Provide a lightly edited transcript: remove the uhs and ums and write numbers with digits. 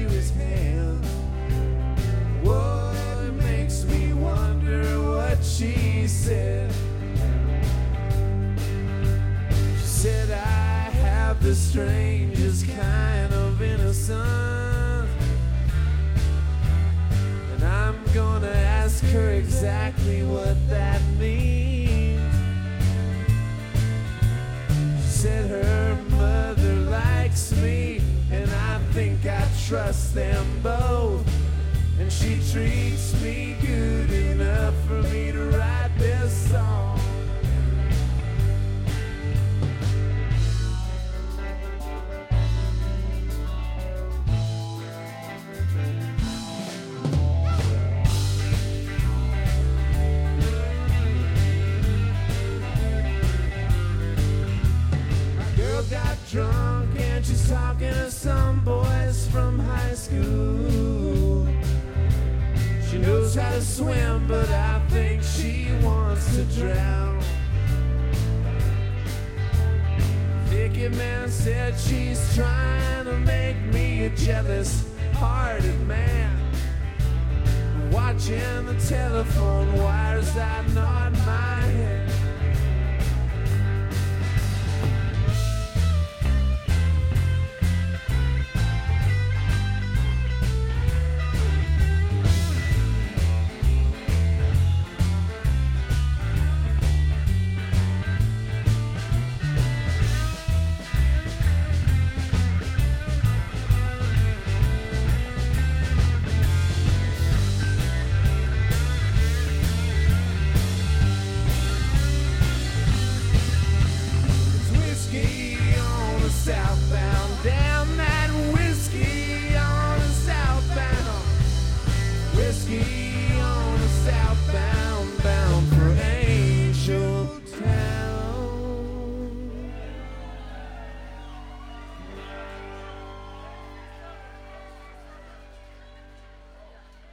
through his hand. What makes me wonder what she said? She said, I have the strangest kind of innocence, and I'm gonna ask her exactly what that means. She said her mother likes me, and I think I trust them both, and she treats me good enough for me to write this song. Got drunk and she's talking to some boys from high school. She knows how to swim, but I think she wants to drown. Vicky Man said she's trying to make me a jealous-hearted man. Watching the telephone wires, I nod my